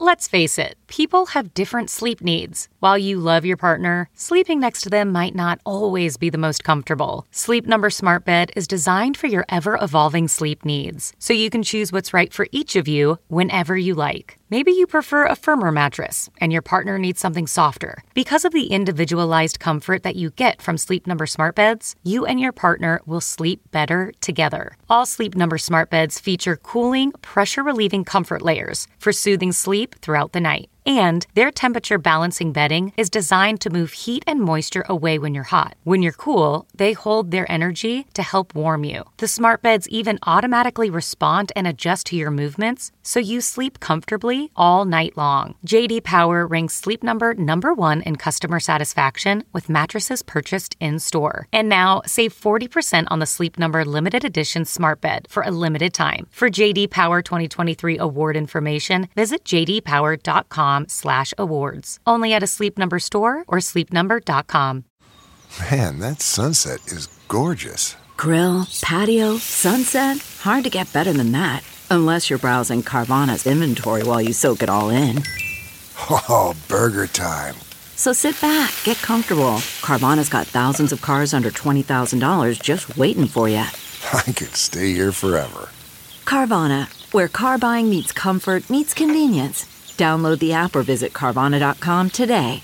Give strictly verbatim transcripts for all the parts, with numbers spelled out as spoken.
Let's face it, people have different sleep needs. While you love your partner, sleeping next to them might not always be the most comfortable. Sleep Number Smart Bed is designed for your ever-evolving sleep needs, so you can choose what's right for each of you whenever you like. Maybe you prefer a firmer mattress and your partner needs something softer. Because of the individualized comfort that you get from Sleep Number Smart Beds, you and your partner will sleep better together. All Sleep Number Smart Beds feature cooling, pressure-relieving comfort layers for soothing sleep throughout the night. And their temperature balancing bedding is designed to move heat and moisture away when you're hot. When you're cool, they hold their energy to help warm you. The smart beds even automatically respond and adjust to your movements, so you sleep comfortably all night long. J D Power ranks Sleep Number number one in customer satisfaction with mattresses purchased in-store. And now, save forty percent on the Sleep Number limited edition smart bed for a limited time. For J D Power twenty twenty-three award information, visit j d power dot com slash awards. Only at a Sleep Number store or sleep number dot com. Man, that sunset is gorgeous. Grill, patio, sunset. Hard to get better than that. Unless you're browsing Carvana's inventory while you soak it all in. Oh, burger time. So sit back, get comfortable. Carvana's got thousands of cars under twenty thousand dollars just waiting for you. I could stay here forever. Carvana, where car buying meets comfort meets convenience. Download the app or visit Carvana dot com today.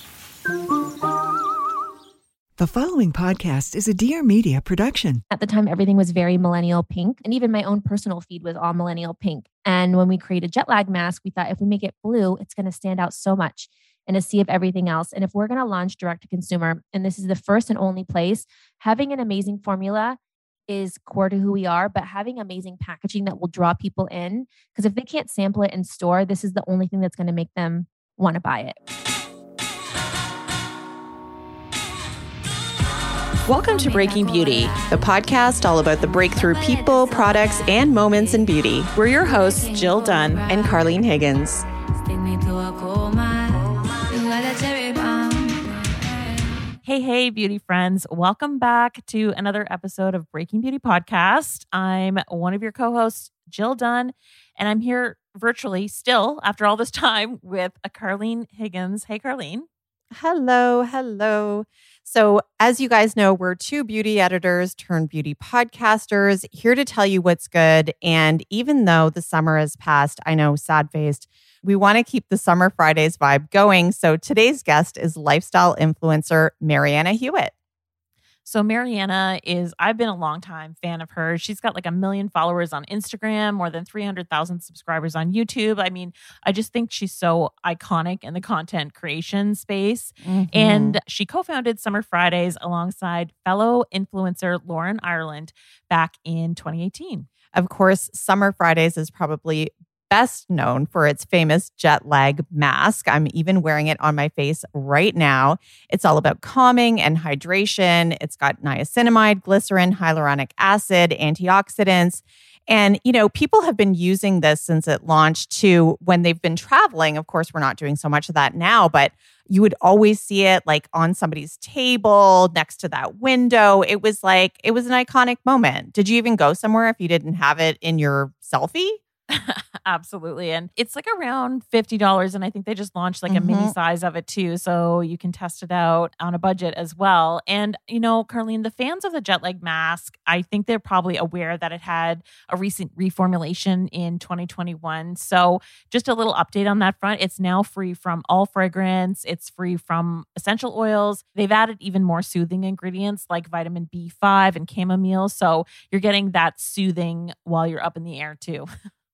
The following podcast is a Dear Media production. At the time, everything was very millennial pink, and even my own personal feed was all millennial pink. And when we created Jet Lag Mask, we thought if we make it blue, it's going to stand out so much in a sea of everything else. And if we're going to launch direct to consumer, and this is the first and only place, having an amazing formula is core to who we are, but having amazing packaging that will draw people in, because if they can't sample it in store, this is the only thing that's going to make them want to buy it. Welcome to Breaking Beauty, the podcast all about the breakthrough people, products, and moments in beauty. We're your hosts, Jill Dunn and Carlene Higgins. Hey, hey, beauty friends. Welcome back to another episode of Breaking Beauty Podcast. I'm one of your co-hosts, Jill Dunn, and I'm here virtually still after all this time with a Carlene Higgins. Hey, Carlene. Hello, hello. So as you guys know, we're two beauty editors turned beauty podcasters here to tell you what's good. And even though the summer has passed, I know, sad-faced, we want to keep the Summer Fridays vibe going. So today's guest is lifestyle influencer Marianna Hewitt. So Marianna is, I've been a long time fan of hers. She's got like a million followers on Instagram, more than three hundred thousand subscribers on YouTube. I mean, I just think she's so iconic in the content creation space. Mm-hmm. And she co-founded Summer Fridays alongside fellow influencer Lauren Ireland back in twenty eighteen. Of course, Summer Fridays is probably best known for its famous jet lag mask. I'm even wearing it on my face right now. It's all about calming and hydration. It's got niacinamide, glycerin, hyaluronic acid, antioxidants. And, you know, people have been using this since it launched to when they've been traveling. Of course, we're not doing so much of that now, but you would always see it like on somebody's table next to that window. It was like, it was an iconic moment. Did you even go somewhere if you didn't have it in your selfie? Absolutely. And it's like around fifty dollars. And I think they just launched like mm-hmm. a mini size of it too. So you can test it out on a budget as well. And, you know, Carlene, the fans of the jet lag mask, I think they're probably aware that it had a recent reformulation in twenty twenty-one. So just a little update on that front. It's now free from all fragrance. It's free from essential oils. They've added even more soothing ingredients like vitamin B five and chamomile. So you're getting that soothing while you're up in the air too.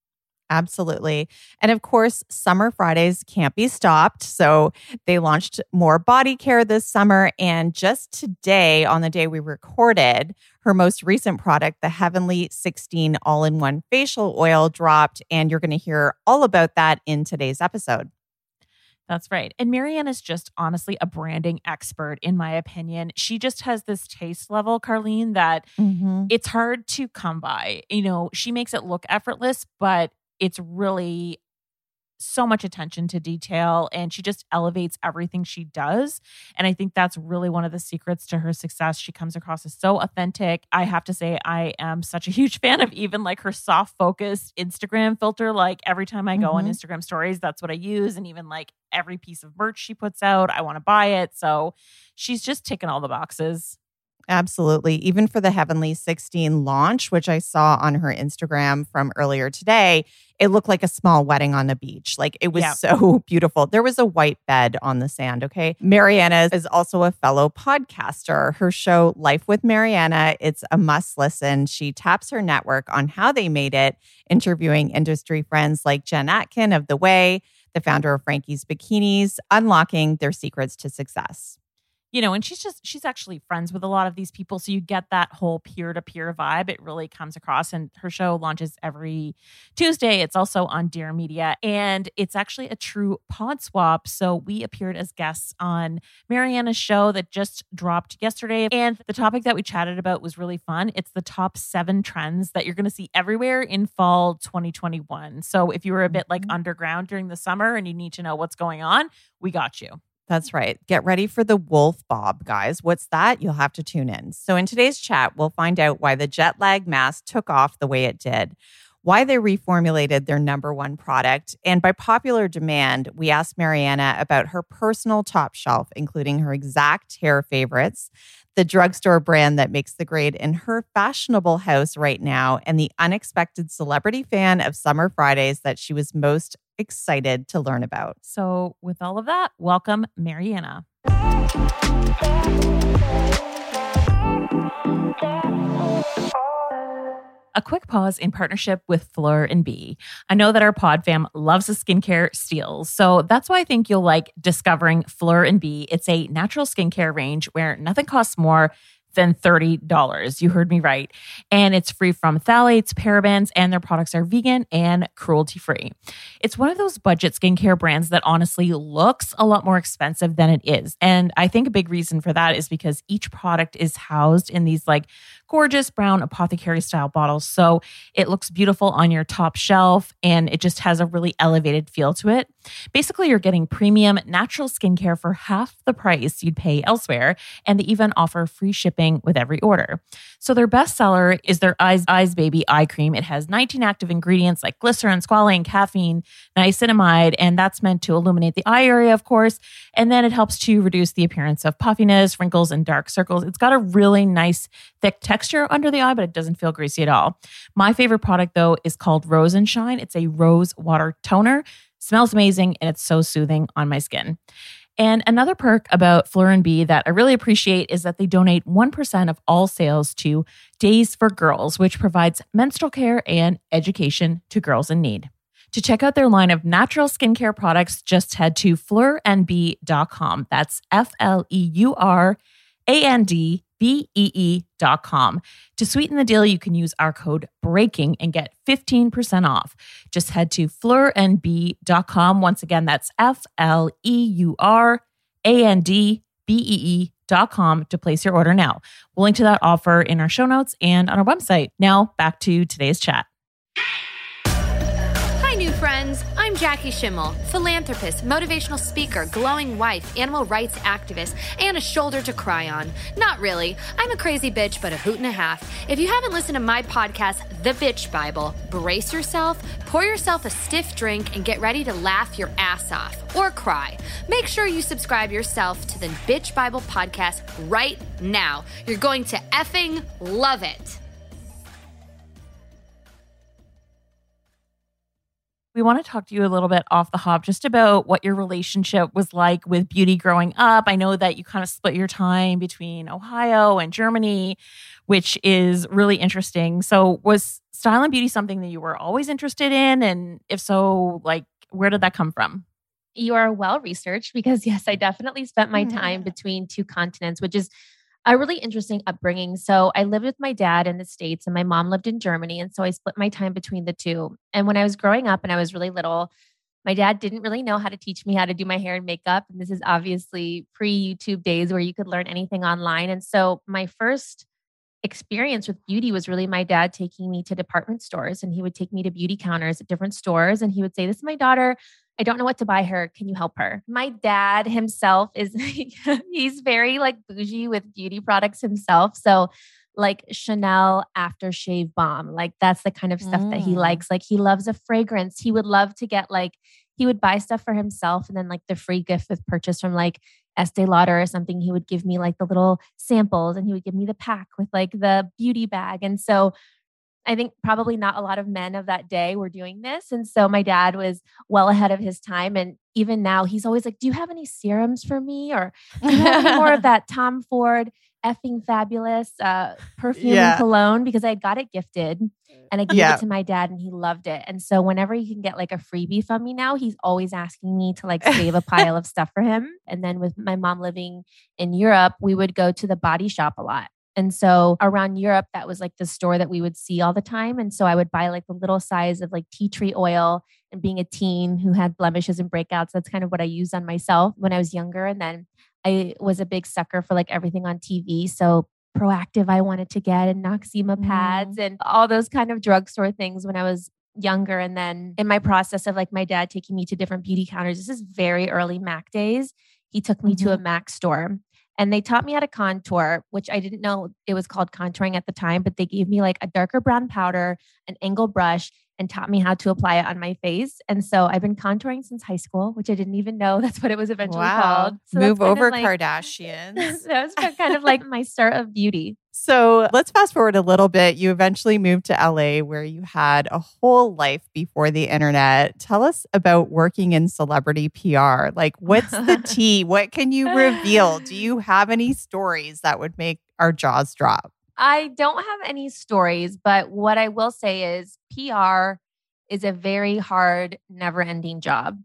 Absolutely. And of course, Summer Fridays can't be stopped. So they launched more body care this summer. And just today, on the day we recorded, her most recent product, the Heavenly sixteen All-in-One Facial Oil, dropped. And you're going to hear all about that in today's episode. That's right. And Marianne is just honestly a branding expert, in my opinion. She just has this taste level, Carlene, that mm-hmm. it's hard to come by. You know, she makes it look effortless, but it's really so much attention to detail, and she just elevates everything she does. And I think that's really one of the secrets to her success. She comes across as so authentic. I have to say, I am such a huge fan of even like her soft focused Instagram filter. Like every time I go Mm-hmm. on Instagram stories, that's what I use. And even like every piece of merch she puts out, I want to buy it. So she's just ticking all the boxes. Absolutely. Even for the Heavenly sixteen launch, which I saw on her Instagram from earlier today, it looked like a small wedding on the beach. Like it was Yeah. so beautiful. There was a white bed on the sand, okay? Mariana is also a fellow podcaster. Her show, Life with Mariana, it's a must listen. She taps her network on how they made it, interviewing industry friends like Jen Atkin of The Way, the founder of Frankie's Bikinis, unlocking their secrets to success. You know, and she's just, she's actually friends with a lot of these people. So you get that whole peer-to-peer vibe. It really comes across. And her show launches every Tuesday. It's also on Dear Media. And it's actually a true pod swap. So we appeared as guests on Mariana's show that just dropped yesterday. And the topic that we chatted about was really fun. It's the top seven trends that you're going to see everywhere in fall twenty twenty-one. So if you were a bit like underground during the summer and you need to know what's going on, we got you. That's right. Get ready for the wolf bob, guys. What's that? You'll have to tune in. So in today's chat, we'll find out why the jet lag mask took off the way it did, why they reformulated their number one product, and by popular demand, we asked Mariana about her personal top shelf, including her exact hair favorites, the drugstore brand that makes the grade in her fashionable house right now, and the unexpected celebrity fan of Summer Fridays that she was most excited to learn about. So with all of that, welcome Mariana. A quick pause in partnership with Fleur and Bee. I know that our pod fam loves the skincare steals, so that's why I think you'll like discovering Fleur and Bee. It's a natural skincare range where nothing costs more than thirty dollars. You heard me right. And it's free from phthalates, parabens, and their products are vegan and cruelty-free. It's one of those budget skincare brands that honestly looks a lot more expensive than it is. And I think a big reason for that is because each product is housed in these like gorgeous brown apothecary style bottles. So it looks beautiful on your top shelf and it just has a really elevated feel to it. Basically, you're getting premium natural skincare for half the price you'd pay elsewhere. And they even offer free shipping with every order. So their best seller is their Eyes, Eyes Baby Eye Cream. It has nineteen active ingredients like glycerin, squalane, caffeine, niacinamide, and that's meant to illuminate the eye area, of course. And then it helps to reduce the appearance of puffiness, wrinkles, and dark circles. It's got a really nice, thick texture under the eye, but it doesn't feel greasy at all. My favorite product, though, is called Rose and Shine. It's a rose water toner. Smells amazing, and it's so soothing on my skin. And another perk about Fleur and Bee that I really appreciate is that they donate one percent of all sales to Days for Girls, which provides menstrual care and education to girls in need. To check out their line of natural skincare products, just head to fleur and bee dot com. That's F L E U R A N D B E E dot com. To sweeten the deal, you can use our code BREAKING and get fifteen percent off. Just head to fleur and bee dot com. Once again, that's F L E U R A N D B E E dot com to place your order now. We'll link to that offer in our show notes and on our website. Now, back to today's chat. Hi, new friends. I'm Jackie Schimmel, philanthropist, motivational speaker, glowing wife, animal rights activist, and a shoulder to cry on. Not really. I'm a crazy bitch, but a hoot and a half. If you haven't listened to my podcast, The Bitch Bible, brace yourself, pour yourself a stiff drink, and get ready to laugh your ass off or cry. Make sure you subscribe yourself to the Bitch Bible podcast right now. You're going to effing love it. We want to talk to you a little bit off the hop just about what your relationship was like with beauty growing up. I know that you kind of split your time between Ohio and Germany, which is really interesting. So was style and beauty something that you were always interested in? And if so, like, where did that come from? You are well researched because, yes, I definitely spent my time between two continents, which is a really interesting upbringing. So I lived with my dad in the States and my mom lived in Germany. And so I split my time between the two. And when I was growing up and I was really little, my dad didn't really know how to teach me how to do my hair and makeup. And this is obviously pre-YouTube days where you could learn anything online. And so my first experience with beauty was really my dad taking me to department stores, and he would take me to beauty counters at different stores. And he would say, "This is my daughter. I don't know what to buy her. Can you help her? My dad himself is, he's very like bougie with beauty products himself. So like Chanel aftershave balm, like that's the kind of stuff mm. that he likes. Like he loves a fragrance. He would love to get like, he would buy stuff for himself and then like the free gift with purchase from like Estee Lauder or something. He would give me like the little samples and he would give me the pack with like the beauty bag. And so I think probably not a lot of men of that day were doing this. And so my dad was well ahead of his time. And even now he's always like, do you have any serums for me? Or do you have any more of that Tom Ford effing fabulous uh, perfume yeah. and cologne? Because I got it gifted and I gave yeah. it to my dad and he loved it. And so whenever he can get like a freebie from me now, he's always asking me to like save a pile of stuff for him. And then with my mom living in Europe, we would go to the Body Shop a lot. And so around Europe, that was like the store that we would see all the time. And so I would buy like the little size of like tea tree oil. And being a teen who had blemishes and breakouts, that's kind of what I used on myself when I was younger. And then I was a big sucker for like everything on T V. So Proactive I wanted to get and Noxzema pads mm. and all those kind of drugstore things when I was younger. And then in my process of like my dad taking me to different beauty counters, this is very early MAC days. He took me mm-hmm. to a MAC store. And they taught me how to contour, which I didn't know it was called contouring at the time, but they gave me like a darker brown powder, an angle brush, and taught me how to apply it on my face. And so I've been contouring since high school, which I didn't even know that's what it was eventually wow. called. So Move over like, Kardashians. That was kind of like my start of beauty. So let's fast forward a little bit. You eventually moved to L A where you had a whole life before the internet. Tell us about working in celebrity P R. Like, what's the tea? What can you reveal? Do you have any stories that would make our jaws drop? I don't have any stories, but what I will say is P R is a very hard, never-ending job.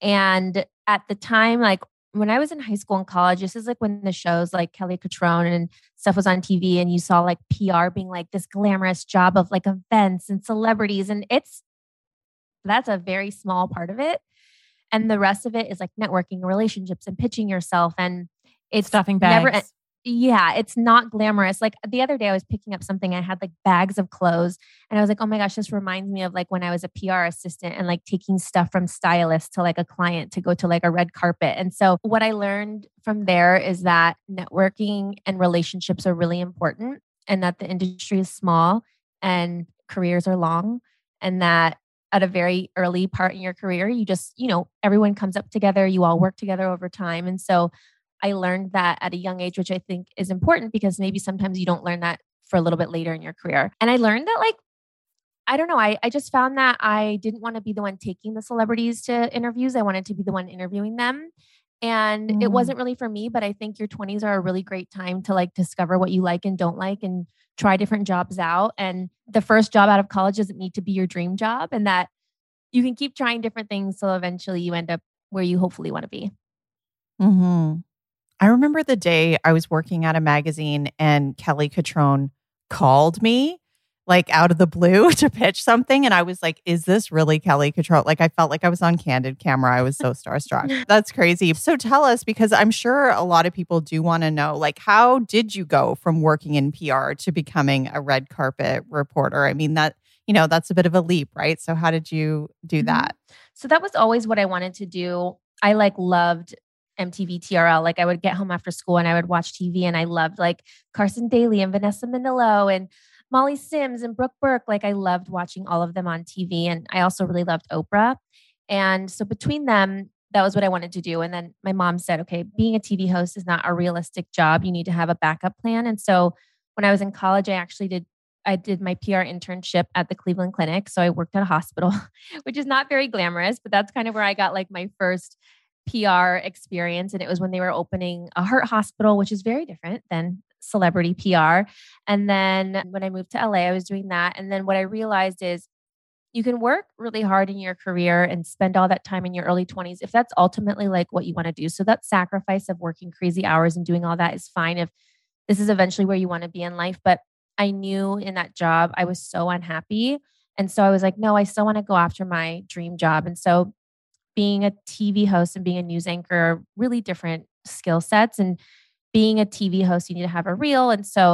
And at the time, like when I was in high school and college, this is like when the shows like Kelly Cutrone and stuff was on T V and you saw like P R being like this glamorous job of like events and celebrities. And it's, that's a very small part of it. And the rest of it is like networking, relationships and pitching yourself. And it's stuffing bags. Never, yeah, it's not glamorous. Like the other day I was picking up something. I had like bags of clothes and I was like, oh my gosh, this reminds me of like when I was a P R assistant and like taking stuff from stylists to like a client to go to like a red carpet. And so what I learned from there is that networking and relationships are really important and that the industry is small and careers are long and that at a very early part in your career, you just, you know, everyone comes up together, you all work together over time. And so I learned that at a young age, which I think is important because maybe sometimes you don't learn that for a little bit later in your career. And I learned that like, I don't know, I, I just found that I didn't want to be the one taking the celebrities to interviews. I wanted to be the one interviewing them. And mm. it wasn't really for me, but I think your twenties are a really great time to like discover what you like and don't like and try different jobs out. And the first job out of college doesn't need to be your dream job and that you can keep trying different things till eventually you end up where you hopefully want to be. Mm-hmm. I remember the day I was working at a magazine and Kelly Cutrone called me like out of the blue to pitch something. And I was like, is this really Kelly Cutrone? Like I felt like I was on candid camera. I was so starstruck. That's crazy. So tell us, because I'm sure a lot of people do want to know, like, how did you go from working in P R to becoming a red carpet reporter? I mean, that, you know, that's a bit of a leap, right? So how did you do that? So that was always what I wanted to do. I like loved M T V T R L. Like I would get home after school and I would watch T V and I loved like Carson Daly and Vanessa Manillo and Molly Sims and Brooke Burke. Like I loved watching all of them on T V. And I also really loved Oprah. And so between them, that was what I wanted to do. And then my mom said, okay, being a T V host is not a realistic job. You need to have a backup plan. And so when I was in college, I actually did I did my P R internship at the Cleveland Clinic. So I worked at a hospital, which is not very glamorous, but that's kind of where I got like my first P R experience. And it was when they were opening a heart hospital, which is very different than celebrity P R. And then when I moved to L A, I was doing that. And then what I realized is you can work really hard in your career and spend all that time in your early twenties if that's ultimately like what you want to do. So that sacrifice of working crazy hours and doing all that is fine if this is eventually where you want to be in life. But I knew in that job, I was so unhappy. And so I was like, no, I still want to go after my dream job. And so being a T V host and being a news anchor are really different skill sets. And being a T V host, you need to have a reel. And so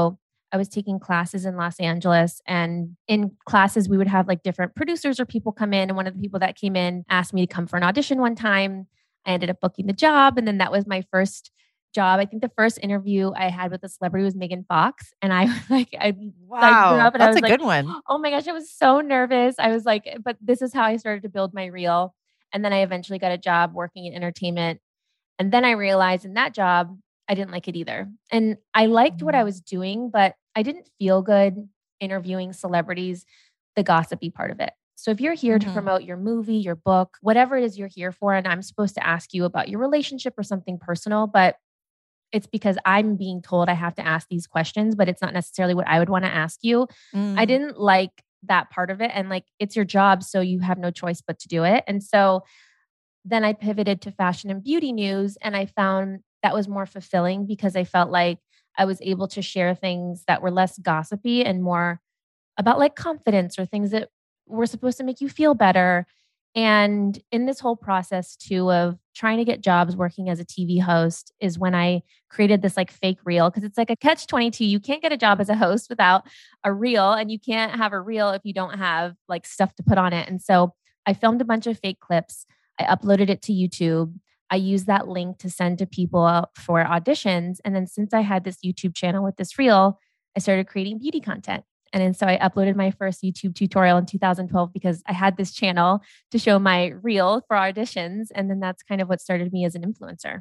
I was taking classes in Los Angeles, and in classes, we would have like different producers or people come in. And one of the people that came in asked me to come for an audition one time. I ended up booking the job. And then that was my first job. I think the first interview I had with a celebrity was Megan Fox. And I was like, I, Wow, I grew up and I that's was a like, good one. oh my gosh, I was so nervous. I was like, but this is how I started to build my reel. And then I eventually got a job working in entertainment. And then I realized in that job, I didn't like it either. And I liked what I was doing, but I didn't feel good interviewing celebrities, the gossipy part of it. So if you're here Mm-hmm. to promote your movie, your book, whatever it is you're here for, and I'm supposed to ask you about your relationship or something personal, but it's because I'm being told I have to ask these questions, but it's not necessarily what I would want to ask you. Mm. I didn't like that part of it. And like, it's your job, so you have no choice but to do it. And so then I pivoted to fashion and beauty news, and I found that was more fulfilling because I felt like I was able to share things that were less gossipy and more about like confidence or things that were supposed to make you feel better. And in this whole process too of trying to get jobs working as a T V host is when I created this like fake reel, because it's like a catch twenty-two. You can't get a job as a host without a reel, and you can't have a reel if you don't have like stuff to put on it. And so I filmed a bunch of fake clips. I uploaded it to YouTube. I used that link to send to people for auditions. And then since I had this YouTube channel with this reel, I started creating beauty content. And then so I uploaded my first YouTube tutorial in two thousand twelve because I had this channel to show my reel for auditions. And then that's kind of what started me as an influencer.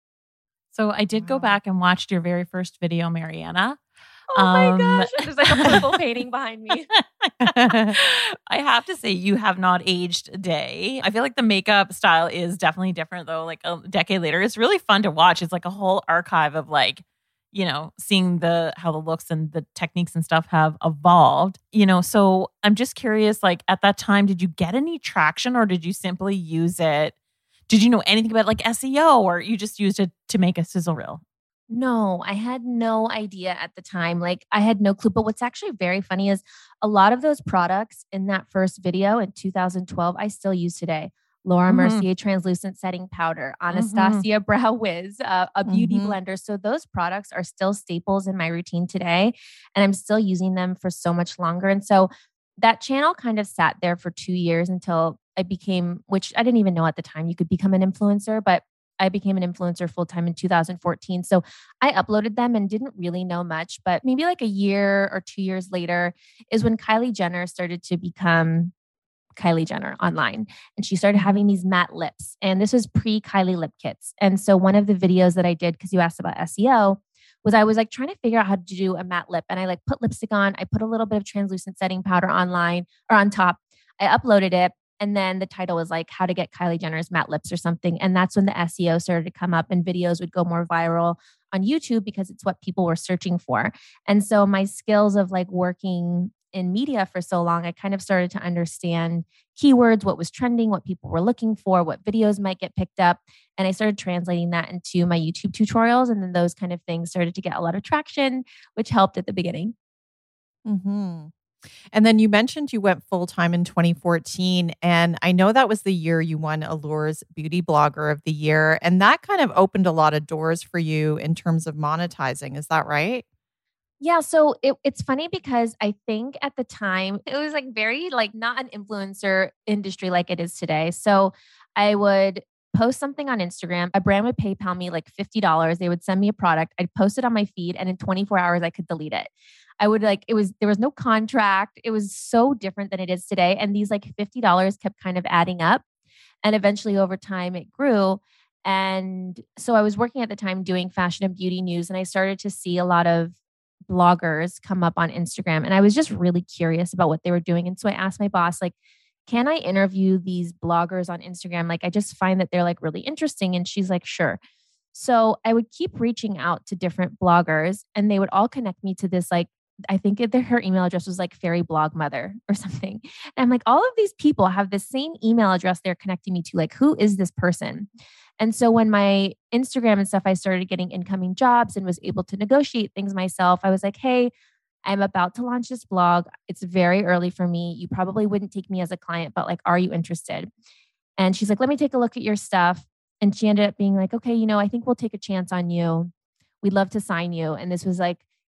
So I did go back and watched your very first video, Mariana. Oh my Um, gosh. There's like a purple painting behind me. I have to say, you have not aged a day. I feel like the makeup style is definitely different, though. Like a decade later, it's really fun to watch. It's like a whole archive of like, you know, seeing the how the looks and the techniques and stuff have evolved. You know, so I'm just curious. Like at that time, did you get any traction, or did you simply use it? Did you know anything about like S E O, or you just used it to make a sizzle reel? No, I had no idea at the time. Like I had no clue. But what's actually very funny is a lot of those products in that first video in two thousand twelve, I still use today. Laura Mhm. Mercier translucent setting powder, Anastasia Brow Wiz, uh, a beauty Mhm. blender. So those products are still staples in my routine today. And I'm still using them for so much longer. And so that channel kind of sat there for two years until I became, which I didn't even know at the time you could become an influencer, but I became an influencer full time in two thousand fourteen. So I uploaded them and didn't really know much, but maybe like a year or two years later is when Kylie Jenner started to become Kylie Jenner online. And she started having these matte lips. And this was pre Kylie lip kits. And so one of the videos that I did, because you asked about S E O, was I was like trying to figure out how to do a matte lip. And I like put lipstick on, I put a little bit of translucent setting powder online or on top. I uploaded it. And then the title was like how to get Kylie Jenner's matte lips or something. And that's when the S E O started to come up and videos would go more viral on YouTube because it's what people were searching for. And so my skills of like working in media for so long, I kind of started to understand keywords, what was trending, what people were looking for, what videos might get picked up. And I started translating that into my YouTube tutorials. And then those kind of things started to get a lot of traction, which helped at the beginning. Mm-hmm. And then you mentioned you went full time in twenty fourteen. And I know that was the year you won Allure's Beauty Blogger of the Year. And that kind of opened a lot of doors for you in terms of monetizing. Is that right? Yeah. So it, it's funny because I think at the time it was like very like not an influencer industry like it is today. So I would post something on Instagram. A brand would PayPal me like fifty dollars. They would send me a product. I'd post it on my feed, and in twenty-four hours I could delete it. I would like, it was, there was no contract. It was so different than it is today. And these like fifty dollars kept kind of adding up. And eventually over time it grew. And so I was working at the time doing fashion and beauty news. And I started to see a lot of bloggers come up on Instagram. And I was just really curious about what they were doing. And so I asked my boss, like, can I interview these bloggers on Instagram? Like, I just find that they're like really interesting. And she's like, sure. So I would keep reaching out to different bloggers, and they would all connect me to this like, I think it, her email address was like Fairy Blog Mother or something. And I'm like, all of these people have the same email address they're connecting me to. Like, who is this person? And so when my Instagram and stuff, I started getting incoming jobs and was able to negotiate things myself. I was like, hey, I'm about to launch this blog. It's very early for me. You probably wouldn't take me as a client, but like, are you interested? And she's like, let me take a look at your stuff. And she ended up being like, okay, you know, I think we'll take a chance on you. We'd love to sign you. And this was like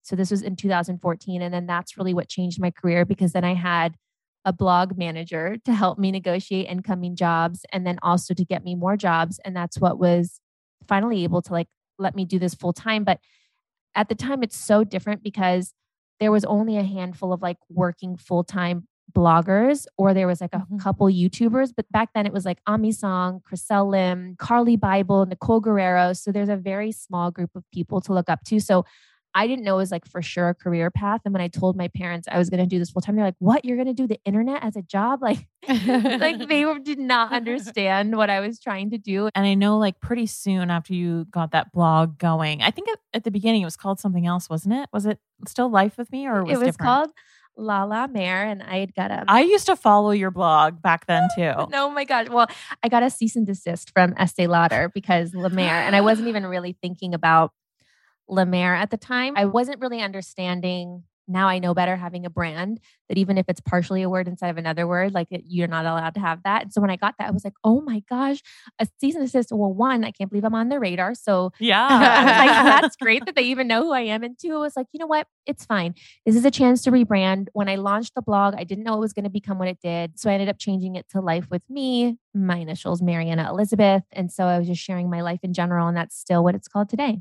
So this was in two thousand fourteen. And then that's really what changed my career, because then I had a blog manager to help me negotiate incoming jobs and then also to get me more jobs. And that's what was finally able to like let me do this full time. But at the time, it's so different because there was only a handful of like working full time bloggers, or there was like a mm-hmm. couple YouTubers. But back then it was like Ami Song, Chriselle Lim, Carly Bible, Nicole Guerrero. So there's a very small group of people to look up to. So I didn't know it was like for sure a career path. And when I told my parents I was going to do this full time, they're like, what, you're going to do the internet as a job? Like, like they did not understand what I was trying to do. And I know like pretty soon after you got that blog going, I think at, at the beginning it was called something else, wasn't it? Was it still Life with Me or was it was different? Called La La Mare, and I had got a... I used to follow your blog back then too. Oh my gosh. Well, I got a cease and desist from Estee Lauder because La Mare, and I wasn't even really thinking about La Mer at the time. I wasn't really understanding. Now I know better, having a brand, that even if it's partially a word instead of another word, like it, you're not allowed to have that. And so when I got that, I was like, oh my gosh, a cease and desist. Well, one, I can't believe I'm on their radar. So yeah, I was like, that's great that they even know who I am. And two, I was like, you know what? It's fine. This is a chance to rebrand. When I launched the blog, I didn't know it was going to become what it did. So I ended up changing it to Life with Me. My initials, Mariana Elizabeth. And so I was just sharing my life in general. And that's still what it's called today.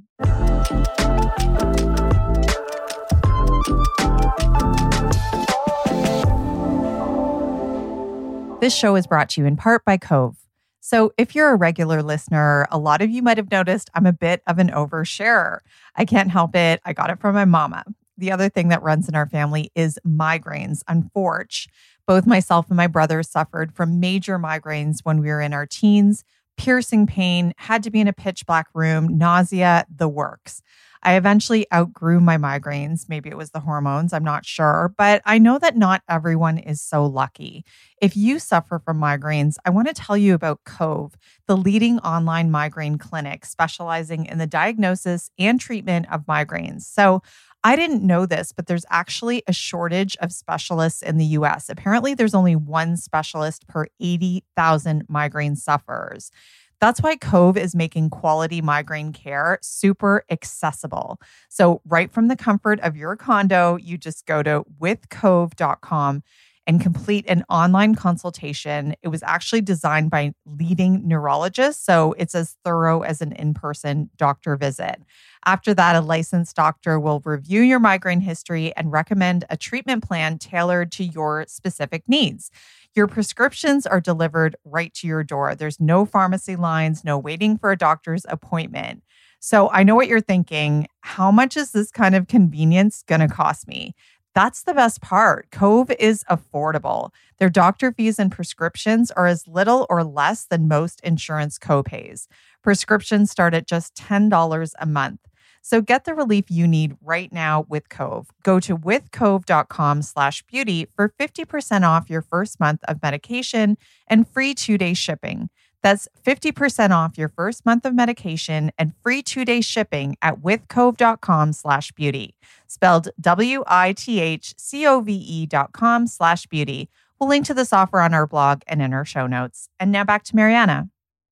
This show is brought to you in part by Cove. So if you're a regular listener, a lot of you might have noticed I'm a bit of an oversharer. I can't help it. I got it from my mama. The other thing that runs in our family is migraines, unfortunately. Both myself and my brother suffered from major migraines when we were in our teens, piercing pain, had to be in a pitch black room, nausea, the works. I eventually outgrew my migraines. Maybe it was the hormones, I'm not sure, but I know that not everyone is so lucky. If you suffer from migraines, I want to tell you about Cove, the leading online migraine clinic specializing in the diagnosis and treatment of migraines. So I didn't know this, but there's actually a shortage of specialists in the U S. Apparently, there's only one specialist per eighty thousand migraine sufferers. That's why Cove is making quality migraine care super accessible. So right from the comfort of your condo, you just go to with cove dot com and complete an online consultation. It was actually designed by leading neurologists, so it's as thorough as an in-person doctor visit. After that, a licensed doctor will review your migraine history and recommend a treatment plan tailored to your specific needs. Your prescriptions are delivered right to your door. There's no pharmacy lines, no waiting for a doctor's appointment. So I know what you're thinking. How much is this kind of convenience going to cost me? That's the best part. Cove is affordable. Their doctor fees and prescriptions are as little or less than most insurance copays. Prescriptions start at just ten dollars a month. So get the relief you need right now with Cove. Go to with cove dot com slash beauty for fifty percent off your first month of medication and free two-day shipping. That's fifty percent off your first month of medication and free two-day shipping at with cove dot com slash beauty. Spelled W I T H C O V E dot com slash beauty. We'll link to this offer on our blog and in our show notes. And now back to Mariana.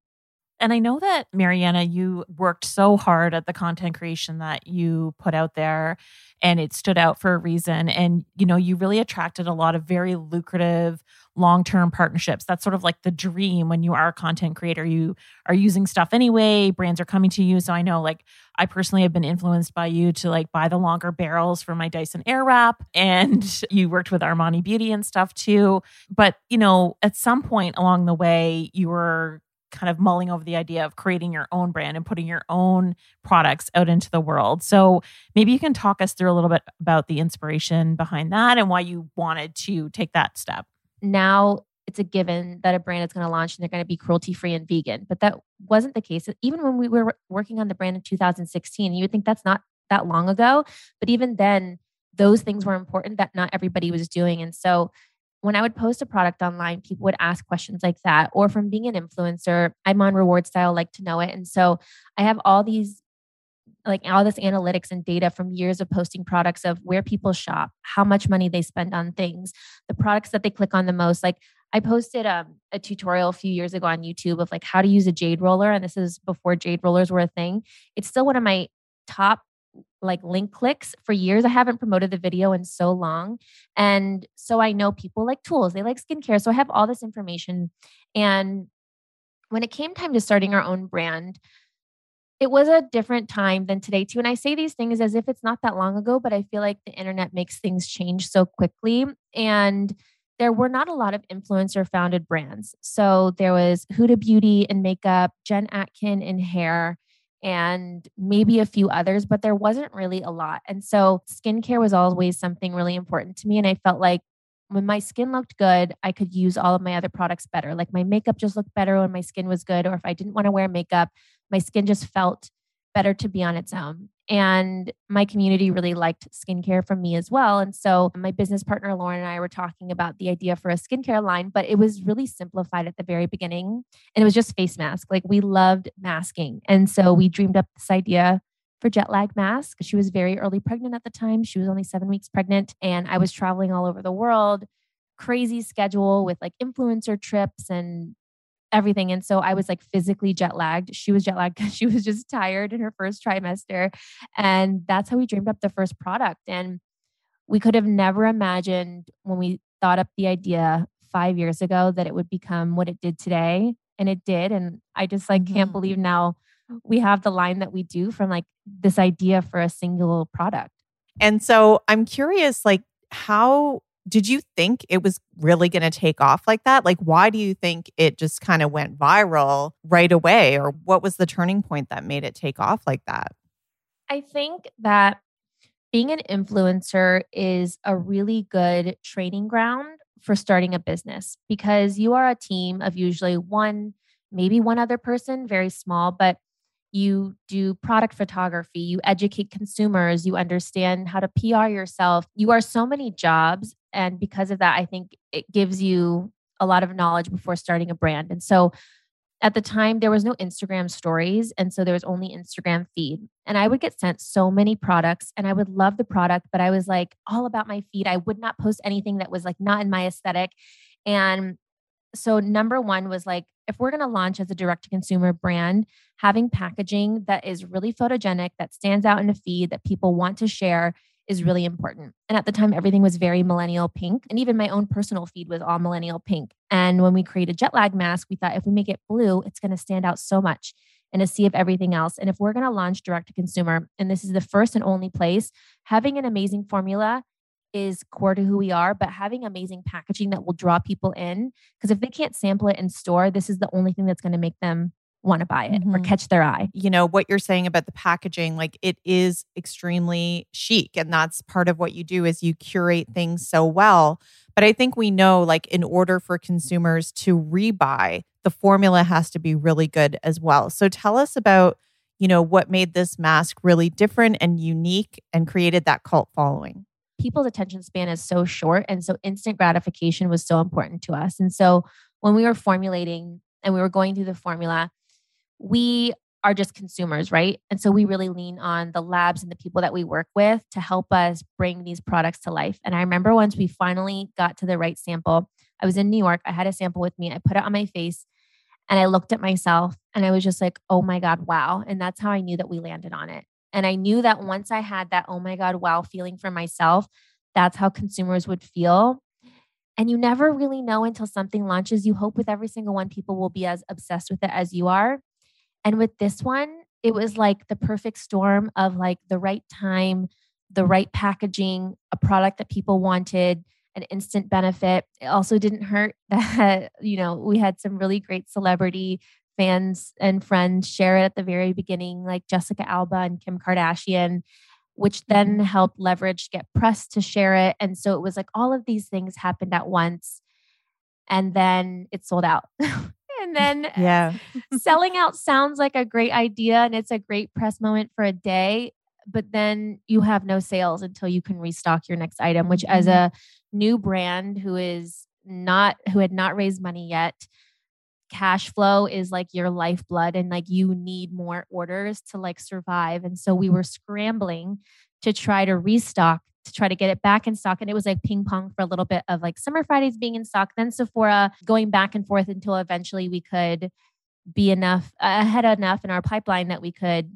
And I know that, Mariana, you worked so hard at the content creation that you put out there, and it stood out for a reason. And, you know, you really attracted a lot of very lucrative long-term partnerships. That's sort of like the dream when you are a content creator. You are using stuff anyway, brands are coming to you. So I know, like, I personally have been influenced by you to like buy the longer barrels for my Dyson Airwrap, and you worked with Armani Beauty and stuff too. But, you know, at some point along the way, you were kind of mulling over the idea of creating your own brand and putting your own products out into the world. So maybe you can talk us through a little bit about the inspiration behind that and why you wanted to take that step. Now it's a given that a brand is going to launch and they're going to be cruelty-free and vegan, but that wasn't the case. Even when we were working on the brand in two thousand sixteen, you would think that's not that long ago, but even then those things were important that not everybody was doing. And so when I would post a product online, people would ask questions like that. Or from being an influencer, I'm on Reward Style, like to know it. And so I have all these, like all this analytics and data from years of posting products of where people shop, how much money they spend on things, the products that they click on the most. Like I posted um, a tutorial a few years ago on YouTube of like how to use a jade roller. And this is before jade rollers were a thing. It's still one of my top like link clicks for years. I haven't promoted the video in so long. And so I know people like tools, they like skincare. So I have all this information. And when it came time to starting our own brand, it was a different time than today too. And I say these things as if it's not that long ago, but I feel like the internet makes things change so quickly. And there were not a lot of influencer founded brands. So there was Huda Beauty in makeup, Jen Atkin in hair, and maybe a few others, but there wasn't really a lot. And so skincare was always something really important to me. And I felt like when my skin looked good, I could use all of my other products better. Like my makeup just looked better when my skin was good. Or if I didn't want to wear makeup, my skin just felt better to be on its own. And my community really liked skincare from me as well. And so my business partner, Lauren, and I were talking about the idea for a skincare line, but it was really simplified at the very beginning. And it was just face mask. Like we loved masking. And so we dreamed up this idea for Jet Lag Mask. She was very early pregnant at the time. She was only seven weeks pregnant. And I was traveling all over the world, crazy schedule with like influencer trips and everything. And so I was like physically jet lagged. She was jet lagged because she was just tired in her first trimester. And that's how we dreamed up the first product. And we could have never imagined when we thought up the idea five years ago that it would become what it did today. And it did. And I just like mm-hmm. can't believe now we have the line that we do from like this idea for a single product. And so I'm curious, like, how did you think it was really going to take off like that? Like, why do you think it just kind of went viral right away? Or what was the turning point that made it take off like that? I think that being an influencer is a really good training ground for starting a business because you are a team of usually one, maybe one other person, very small, but you do product photography, you educate consumers, you understand how to P R yourself. You are so many jobs. And because of that, I think it gives you a lot of knowledge before starting a brand. And so at the time, there was no Instagram stories. And so there was only Instagram feed. And I would get sent so many products and I would love the product, but I was like all about my feed. I would not post anything that was like not in my aesthetic. And so number one was like, if we're going to launch as a direct to consumer brand, having packaging that is really photogenic, that stands out in a feed that people want to share is really important. And at the time, everything was very millennial pink. And even my own personal feed was all millennial pink. And when we created Jet Lag Mask, we thought if we make it blue, it's going to stand out so much in a sea of everything else. And if we're going to launch direct to consumer, and this is the first and only place, having an amazing formula is core to who we are, but having amazing packaging that will draw people in. Because if they can't sample it in store, this is the only thing that's going to make them want to buy it mm-hmm. or catch their eye. You know, what you're saying about the packaging, like it is extremely chic. And that's part of what you do is you curate things so well. But I think we know like in order for consumers to rebuy, the formula has to be really good as well. So tell us about, you know, what made this mask really different and unique and created that cult following. People's attention span is so short. And so instant gratification was so important to us. And so when we were formulating and we were going through the formula, we are just consumers, right? And so we really lean on the labs and the people that we work with to help us bring these products to life. And I remember once we finally got to the right sample, I was in New York, I had a sample with me, I put it on my face and I looked at myself and I was just like, oh my God, wow. And that's how I knew that we landed on it. And I knew that once I had that, oh my God, wow feeling for myself, that's how consumers would feel. And you never really know until something launches. You hope with every single one, people will be as obsessed with it as you are. And with this one, it was like the perfect storm of like the right time, the right packaging, a product that people wanted, an instant benefit. It also didn't hurt that, you know, we had some really great celebrity fans and friends share it at the very beginning, like Jessica Alba and Kim Kardashian, which then helped leverage get press to share it. And so it was like all of these things happened at once. And then it sold out. And then yeah. selling out sounds like a great idea and it's a great press moment for a day, but then you have no sales until you can restock your next item, which mm-hmm. as a new brand who is not, who had not raised money yet, cash flow is like your lifeblood and like you need more orders to like survive. And so we were scrambling to try to restock, to try to get it back in stock. And it was like ping pong for a little bit of like Summer Fridays being in stock, then Sephora going back and forth until eventually we could be enough, ahead enough in our pipeline that we could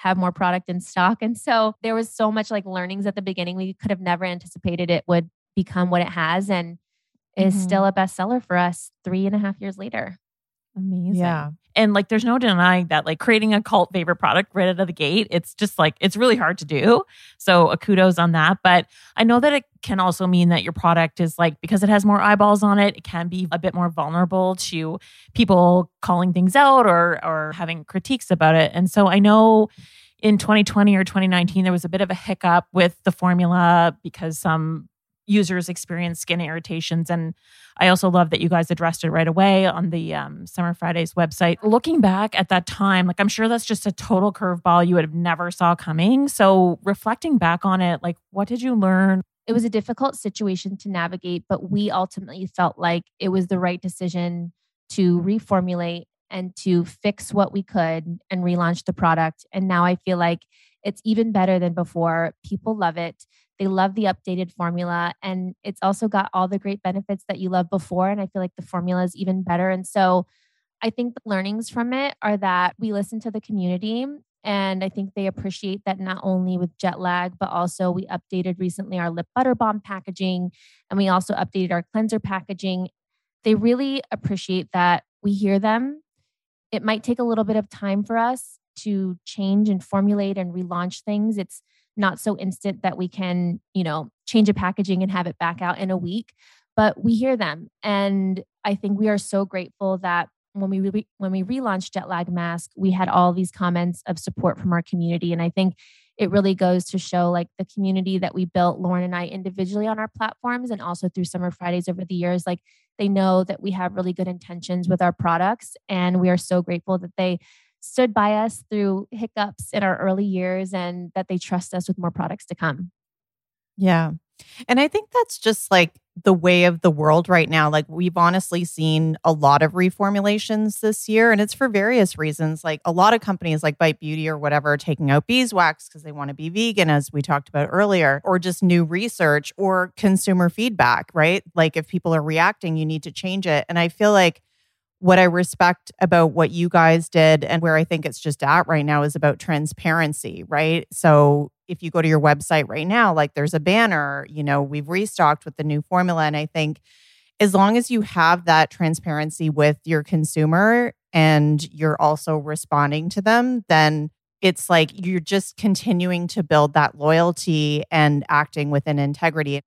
have more product in stock. And so there was so much like learnings at the beginning. We could have never anticipated it would become what it has, and is Mhm. still a bestseller for us three and a half years later. Amazing. Yeah. And like, there's no denying that like creating a cult favorite product right out of the gate, it's just like, it's really hard to do. So a kudos on that. But I know that it can also mean that your product is like, because it has more eyeballs on it, it can be a bit more vulnerable to people calling things out or, or having critiques about it. And so I know in twenty twenty or twenty nineteen, there was a bit of a hiccup with the formula because some users experience skin irritations. And I also love that you guys addressed it right away on the um, Summer Fridays website. Looking back at that time, like I'm sure that's just a total curveball you would have never saw coming. So reflecting back on it, like what did you learn? It was a difficult situation to navigate, but we ultimately felt like it was the right decision to reformulate and to fix what we could and relaunch the product. And now I feel like it's even better than before. People love it. They love the updated formula, and it's also got all the great benefits that you loved before. And I feel like the formula is even better. And so I think the learnings from it are that we listen to the community, and I think they appreciate that not only with jet lag, but also we updated recently our lip butter balm packaging, and we also updated our cleanser packaging. They really appreciate that we hear them. It might take a little bit of time for us to change and formulate and relaunch things. It's not so instant that we can, you know, change a packaging and have it back out in a week, but we hear them. And I think we are so grateful that when we re- when we relaunched Jet Lag Mask, we had all these comments of support from our community. And I think it really goes to show like the community that we built, Lauren and I, individually on our platforms and also through Summer Fridays over the years. Like they know that we have really good intentions with our products, and we are so grateful that they stood by us through hiccups in our early years and that they trust us with more products to come. Yeah. And I think that's just like the way of the world right now. Like we've honestly seen a lot of reformulations this year, and it's for various reasons. Like a lot of companies like Bite Beauty or whatever are taking out beeswax because they want to be vegan, as we talked about earlier, or just new research or consumer feedback, right? Like if people are reacting, you need to change it. And I feel like what I respect about what you guys did and where I think it's just at right now is about transparency, right? So if you go to your website right now, like there's a banner, you know, we've restocked with the new formula. And I think as long as you have that transparency with your consumer and you're also responding to them, then it's like you're just continuing to build that loyalty and acting within integrity.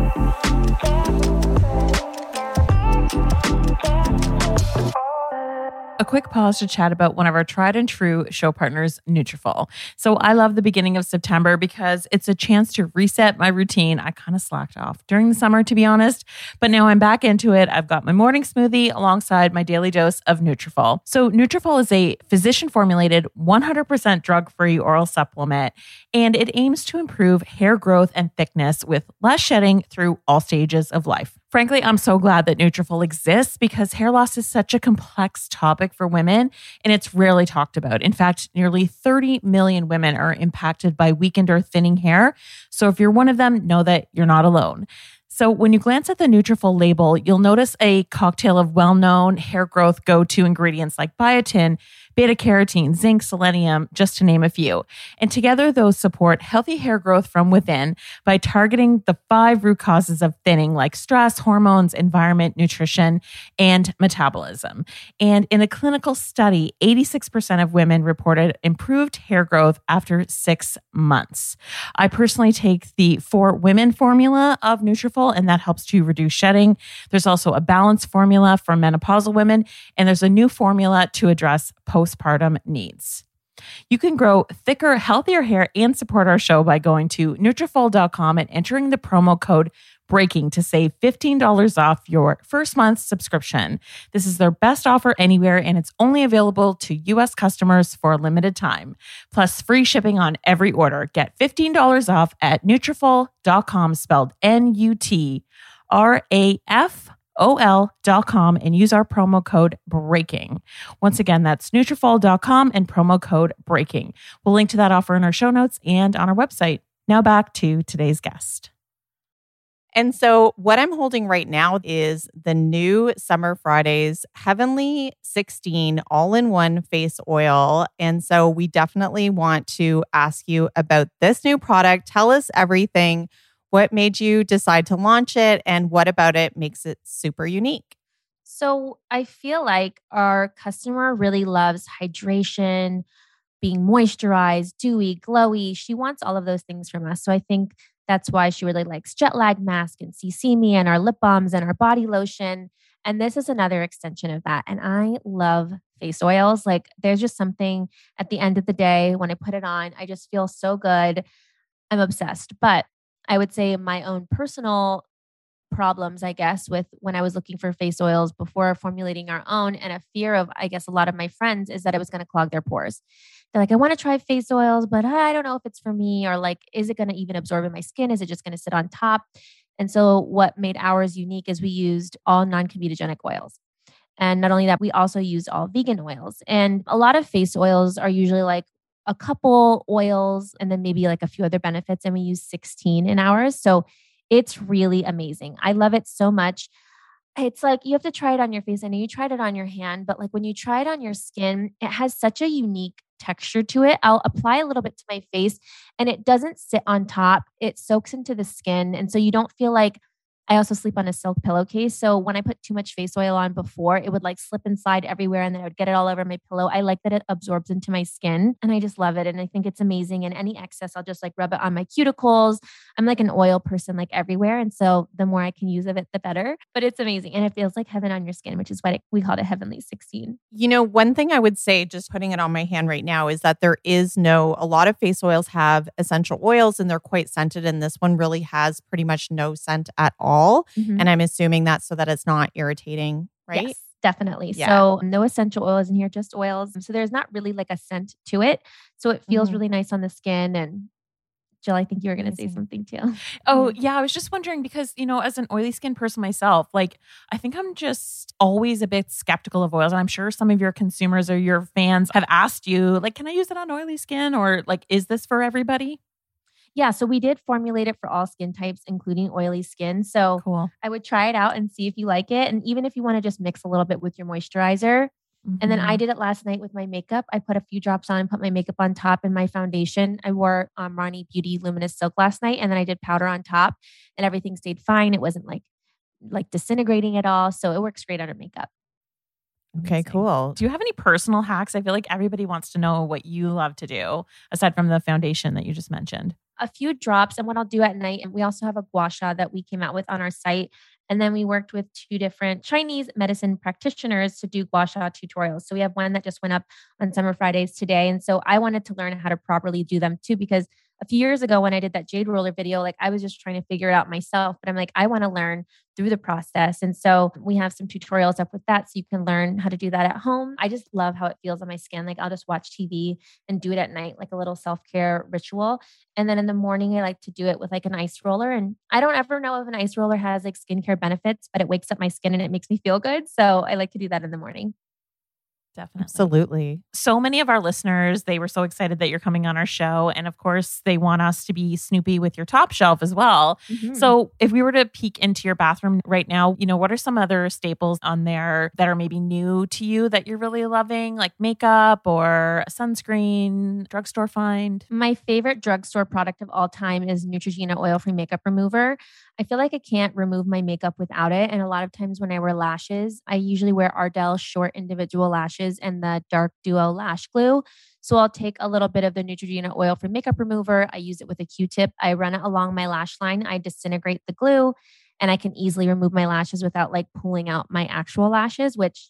A quick pause to chat about one of our tried and true show partners, Nutrafol. So I love the beginning of September because it's a chance to reset my routine. I kind of slacked off during the summer, to be honest, but now I'm back into it. I've got my morning smoothie alongside my daily dose of Nutrafol. So Nutrafol is a physician-formulated, one hundred percent drug-free oral supplement, and it aims to improve hair growth and thickness with less shedding through all stages of life. Frankly, I'm so glad that Nutrafol exists because hair loss is such a complex topic for women, and it's rarely talked about. In fact, nearly thirty million women are impacted by weakened or thinning hair. So if you're one of them, know that you're not alone. So when you glance at the Nutrafol label, you'll notice a cocktail of well-known hair growth go-to ingredients like biotin, beta-carotene, zinc, selenium, just to name a few. And together, those support healthy hair growth from within by targeting the five root causes of thinning, like stress, hormones, environment, nutrition, and metabolism. And in a clinical study, eighty-six percent of women reported improved hair growth after six months. I personally take the For Women formula of Nutrafol, and that helps to reduce shedding. There's also a balanced formula for menopausal women, and there's a new formula to address postpartum needs. You can grow thicker, healthier hair and support our show by going to Nutrafol dot com and entering the promo code BREAKING to save fifteen dollars off your first month's subscription. This is their best offer anywhere, and it's only available to U S customers for a limited time. Plus free shipping on every order. Get fifteen dollars off at Nutrafol dot com, spelled N U T R A F O L dot com, and use our promo code BREAKING. Once again, that's Nutrafol dot com and promo code BREAKING. We'll link to that offer in our show notes and on our website. Now back to today's guest. And so what I'm holding right now is the new Summer Fridays Heavenly sixteen all-in-one face oil. And so we definitely want to ask you about this new product. Tell us everything. What made you decide to launch it, and what about it makes it super unique? So I feel like our customer really loves hydration, being moisturized, dewy, glowy. She wants all of those things from us. So I think that's why she really likes Jet Lag Mask and C C Me and our lip balms and our body lotion. And this is another extension of that. And I love face oils. Like there's just something at the end of the day when I put it on, I just feel so good. I'm obsessed. But I would say my own personal problems, I guess, with when I was looking for face oils before formulating our own, and a fear of, I guess, a lot of my friends is that it was going to clog their pores. They're like, I want to try face oils, but I don't know if it's for me, or like, is it going to even absorb in my skin? Is it just going to sit on top? And so what made ours unique is we used all non-comedogenic oils. And not only that, we also used all vegan oils. And a lot of face oils are usually like a couple oils and then maybe like a few other benefits. And we use sixteen in ours. So it's really amazing. I love it so much. It's like you have to try it on your face. I know you tried it on your hand, but like when you try it on your skin, it has such a unique texture to it. I'll apply a little bit to my face and it doesn't sit on top. It soaks into the skin. And so you don't feel like, I also sleep on a silk pillowcase. So when I put too much face oil on before, it would like slip and slide everywhere and then I would get it all over my pillow. I like that it absorbs into my skin and I just love it. And I think it's amazing. And any excess, I'll just like rub it on my cuticles. I'm like an oil person, like everywhere. And so the more I can use of it, the better. But it's amazing. And it feels like heaven on your skin, which is why it, we called it Heavenly sixteen. You know, one thing I would say, just putting it on my hand right now, is that there is no, a lot of face oils have essential oils and they're quite scented. And this one really has pretty much no scent at all. Mm-hmm. And I'm assuming that's so that it's not irritating, right? Yes, definitely. Yeah. So no essential oils in here, just oils. So there's not really like a scent to it. So it feels Mhm. really nice on the skin. And Jill, I think you were going to say Amazing. something too. Oh, yeah. I was just wondering because, you know, as an oily skin person myself, like I think I'm just always a bit skeptical of oils. And I'm sure some of your consumers or your fans have asked you, like, can I use it on oily skin? Or like, is this for everybody? Yeah. So we did formulate it for all skin types, including oily skin. So Cool. I would try it out and see if you like it. And even if you want to just mix a little bit with your moisturizer. And then I did it last night with my makeup. I put a few drops on and put my makeup on top and my foundation. I wore um, Ronnie Beauty Luminous Silk last night. And then I did powder on top and everything stayed fine. It wasn't like, like disintegrating at all. So it works great under makeup. Okay, Amazing. cool. Do you have any personal hacks? I feel like everybody wants to know what you love to do aside from the foundation that you just mentioned. A few drops and what I'll do at night. And we also have a gua sha that we came out with on our site. And then we worked with two different Chinese medicine practitioners to do gua sha tutorials. So we have one that just went up on Summer Fridays today. And so I wanted to learn how to properly do them too, because a few years ago when I did that jade roller video, like I was just trying to figure it out myself, but I'm like, I want to learn through the process. And so we have some tutorials up with that. So you can learn how to do that at home. I just love how it feels on my skin. Like I'll just watch T V and do it at night, like a little self-care ritual. And then in the morning, I like to do it with like an ice roller. And I don't ever know if an ice roller has like skincare benefits, but it wakes up my skin and it makes me feel good. So I like to do that in the morning. Definitely. Absolutely. So many of our listeners, they were so excited that you're coming on our show. And of course, they want us to be Snoopy with your top shelf as well. Mm-hmm. So if we were to peek into your bathroom right now, you know, what are some other staples on there that are maybe new to you that you're really loving, like makeup or sunscreen, drugstore find? My favorite drugstore product of all time is Neutrogena Oil-Free Makeup Remover. I feel like I can't remove my makeup without it. And a lot of times when I wear lashes, I usually wear Ardell Short Individual Lashes and the Dark Duo Lash Glue. So I'll take a little bit of the Neutrogena Oil-Free Makeup Remover. I use it with a Q-tip. I run it along my lash line. I disintegrate the glue and I can easily remove my lashes without like pulling out my actual lashes, which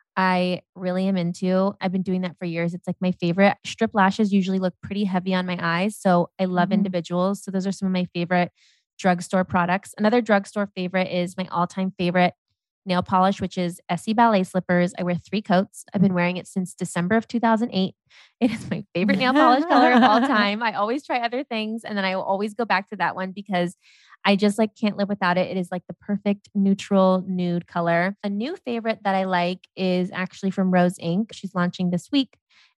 I really am into. I've been doing that for years. It's like my favorite. Strip lashes usually look pretty heavy on my eyes. So I love Mhm. individuals. So those are some of my favorite drugstore products. Another drugstore favorite is my all-time favorite nail polish, which is Essie Ballet Slippers. I wear three coats. I've been wearing it since December of two thousand eight. It is my favorite nail polish color of all time. I always try other things and then I will always go back to that one because I just like can't live without it. It is like the perfect neutral nude color. A new favorite that I like is actually from Rose Incorporated. She's launching this week.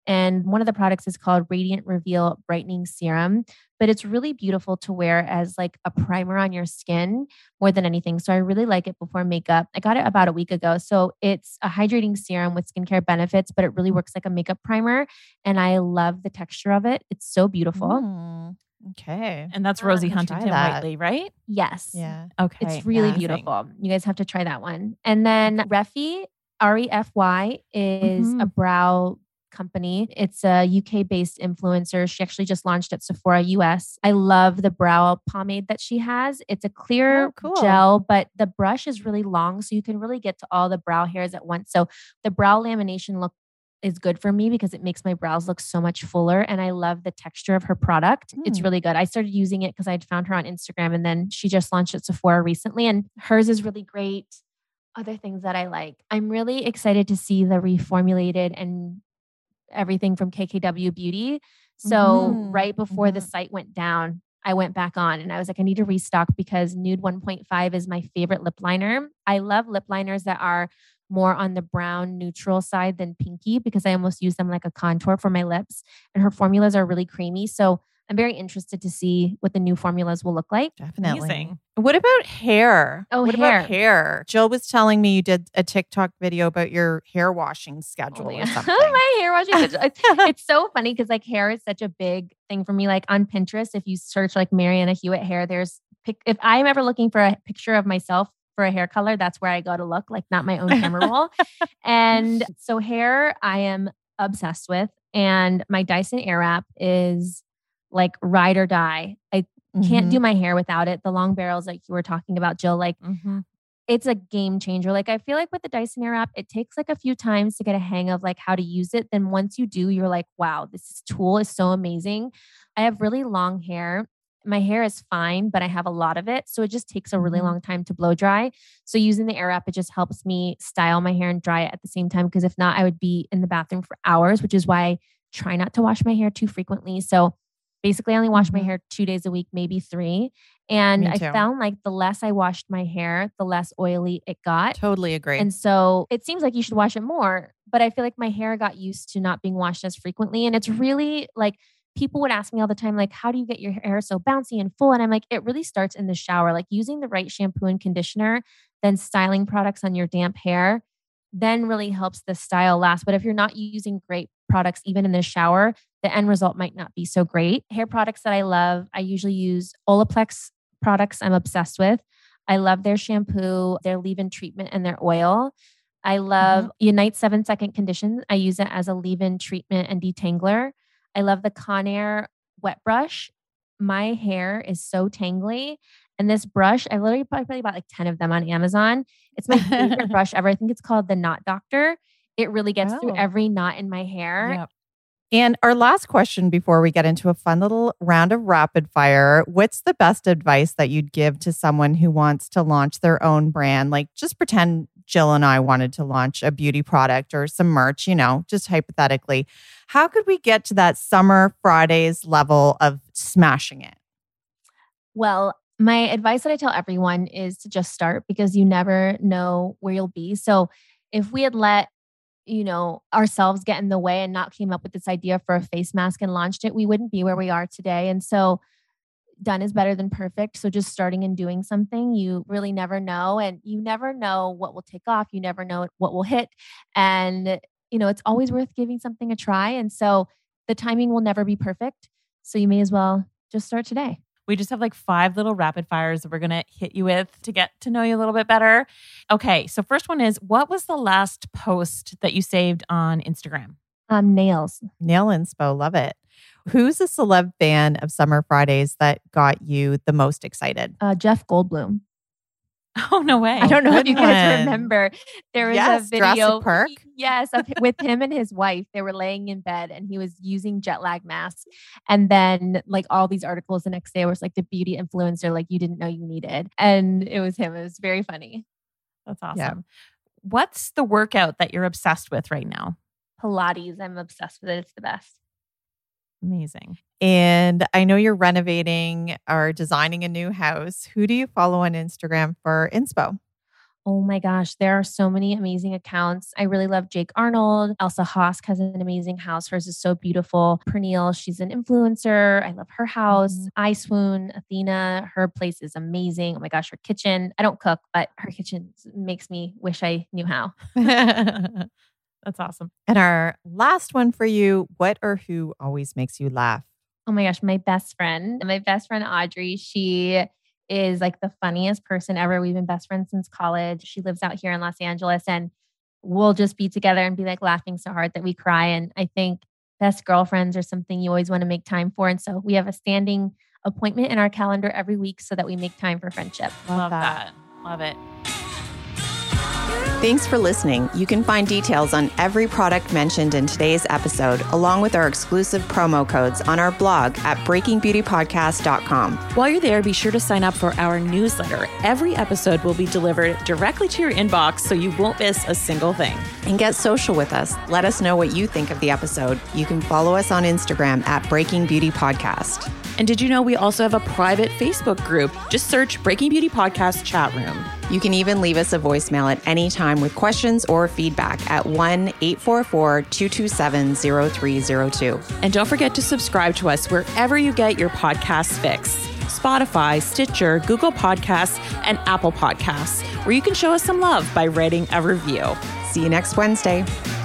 And one of the products is called Radiant Reveal Brightening Serum, but it's really beautiful to wear as like a primer on your skin more than anything. So I really like it before makeup. I got it about a week ago. So it's a hydrating serum with skincare benefits, but it really works like a makeup primer. And I love the texture of it. It's so beautiful. Mm, okay. And that's I'll Rosie try Huntington that. Whiteley, right? Yes. Yeah. Okay. It's really amazing. beautiful. You guys have to try that one. And then Refy, R E F Y, is Mhm. a brow company. It's a U K-based influencer. She actually just launched at Sephora U S. I love the brow pomade that she has. It's a clear Oh, cool. gel, but the brush is really long, so you can really get to all the brow hairs at once. So the brow lamination look is good for me because it makes my brows look so much fuller, and I love the texture of her product. It's Hmm. really good. I started using it because I'd found her on Instagram, and then she just launched at Sephora recently, and hers is really great. Other things that I like. I'm really excited to see the reformulated and everything from K K W Beauty. So Mhm. right before the Mhm. site went down, I went back on and I was like, I need to restock because Nude one point five is my favorite lip liner. I love lip liners that are more on the brown neutral side than pinky because I almost use them like a contour for my lips. And her formulas are really creamy. So I'm very interested to see what the new formulas will look like. Definitely. Amazing. What about hair? Oh, what hair. about hair? Jill was telling me you did a TikTok video about your hair washing schedule Oh, or yeah. something. My hair washing schedule. It's, it's so funny because like hair is such a big thing for me. Like on Pinterest, if you search like Mariana Hewitt hair, there's pic- if I'm ever looking for a picture of myself for a hair color, that's where I go to look, like not my own camera roll. And so hair, I am obsessed with, and my Dyson Airwrap is like ride or die. I can't Mhm. do my hair without it. The long barrels, like you were talking about, Jill, like Mhm. it's a game changer. Like I feel like with the Dyson Airwrap, it takes like a few times to get a hang of like how to use it. Then once you do, you're like, wow, this tool is so amazing. I have really long hair. My hair is fine, but I have a lot of it. So it just takes a really Mhm. long time to blow dry. So using the Airwrap, it just helps me style my hair and dry it at the same time. Because if not, I would be in the bathroom for hours, which is why I try not to wash my hair too frequently. So basically, I only wash my Mhm. hair two days a week, maybe three. And Me I too. found like the less I washed my hair, the less oily it got. Totally agree. And so it seems like you should wash it more, but I feel like my hair got used to not being washed as frequently. And it's really like people would ask me all the time, like, how do you get your hair so bouncy and full? And I'm like, it really starts in the shower, like using the right shampoo and conditioner, then styling products on your damp hair, then really helps the style last. But if you're not using great products, even in the shower, the end result might not be so great. Hair products that I love, I usually use Olaplex products I'm obsessed with. I love their shampoo, their leave-in treatment, and their oil. I love Unite seven Second Condition. I use it as a leave-in treatment and detangler. I love the Conair wet brush. My hair is so tangly. And this brush, I literally probably bought like ten of them on Amazon. It's my favorite brush ever. I think it's called the Knot Doctor. It really gets Oh. through every knot in my hair. Yep. And our last question before we get into a fun little round of rapid fire, what's the best advice that you'd give to someone who wants to launch their own brand? Like just pretend Jill and I wanted to launch a beauty product or some merch, you know, just hypothetically. How could we get to that Summer Fridays level of smashing it? Well, my advice that I tell everyone is to just start because you never know where you'll be. So if we had let, you know, ourselves get in the way and not came up with this idea for a face mask and launched it, we wouldn't be where we are today. And so done is better than perfect. So just starting and doing something, you really never know. And you never know what will take off. You never know what will hit. And, you know, it's always worth giving something a try. And so the timing will never be perfect. So you may as well just start today. We just have like five little rapid fires that we're going to hit you with to get to know you a little bit better. Okay. So first one is, what was the last post that you saved on Instagram? Um, nails. Nail inspo, love it. Who's a celeb fan of Summer Fridays that got you the most excited? Uh, Jeff Goldblum. Oh, no way. I don't know if good you guys one. remember. There was Yes, a video. Jurassic Park. Yes, of, with him and his wife. They were laying in bed and he was using jet lag masks. And then like all these articles the next day was like the beauty influencer, like you didn't know you needed. And it was him. It was very funny. That's awesome. Yeah. What's the workout that you're obsessed with right now? Pilates. I'm obsessed with it. It's the best. Amazing. And I know you're renovating or designing a new house. Who do you follow on Instagram for inspo? Oh my gosh, there are so many amazing accounts. I really love Jake Arnold. Elsa Hosk has an amazing house. Hers is so beautiful. Pernille, she's an influencer. I love her house. Mm-hmm. I Swoon, Athena, her place is amazing. Oh my gosh, her kitchen. I don't cook, but her kitchen makes me wish I knew how. That's awesome. And our last one for you, what or who always makes you laugh? Oh my gosh, my best friend. My best friend, Audrey, she is like the funniest person ever. We've been best friends since college. She lives out here in Los Angeles, and we'll just be together and be like laughing so hard that we cry. And I think best girlfriends are something you always want to make time for. And so we have a standing appointment in our calendar every week so that we make time for friendship. Love, Love that. that. Love it. Thanks for listening. You can find details on every product mentioned in today's episode, along with our exclusive promo codes on our blog at breaking beauty podcast dot com. While you're there, be sure to sign up for our newsletter. Every episode will be delivered directly to your inbox, so you won't miss a single thing. And get social with us. Let us know what you think of the episode. You can follow us on Instagram at Breaking Beauty Podcast. And did you know we also have a private Facebook group? Just search Breaking Beauty Podcast Chat Room. You can even leave us a voicemail at any time with questions or feedback at one eight four four, two two seven, zero three zero two. And don't forget to subscribe to us wherever you get your podcasts fix. Spotify, Stitcher, Google Podcasts, and Apple Podcasts, where you can show us some love by writing a review. See you next Wednesday.